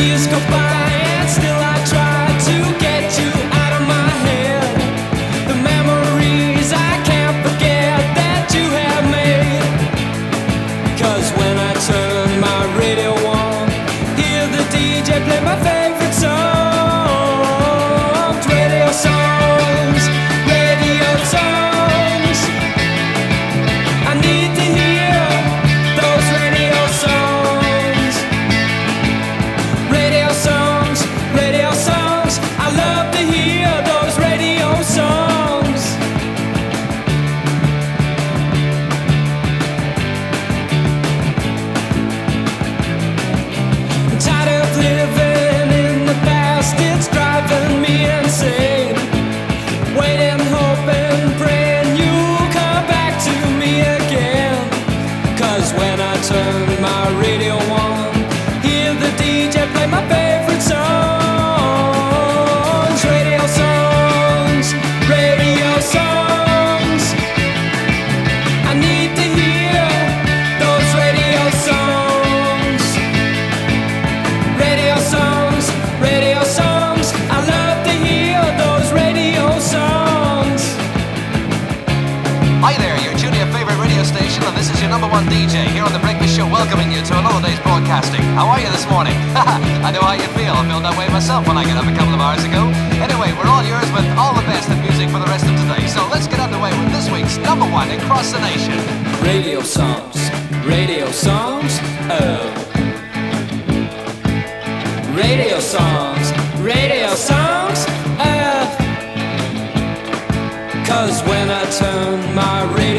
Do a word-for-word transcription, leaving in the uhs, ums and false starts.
Years go by and still I try to get you out of my head. The memories I can't forget that you have made. 'Cause when I turn my radio on, hear the D J play my favorite songs. Radio songs, radio songs. I need to hear those radio songs. Radio songs, radio songs. I love to hear those radio songs. I'm tired of living in the past, it's driving me insane. Waiting, hoping, praying you come back to me again. 'Cause when I turn my radio on, hear the D J play my favorite songs. Radio songs, radio songs. I need to hear those radio songs. Radio songs, radio songs. I love to hear those radio songs. Hi there, you're tuning your favorite radio station, and this is your number one D J here on the Breakfast Show, welcoming you to another day's broadcasting. How are you this morning? I know how you feel. I felt that way myself when I got up a couple of hours ago. Anyway, we're all yours with all the best in music for the rest of today. So let's get underway with this week's number one across the nation. Radio songs, radio songs, oh. Radio songs, radio songs, oh. 'Cause when I turn my radio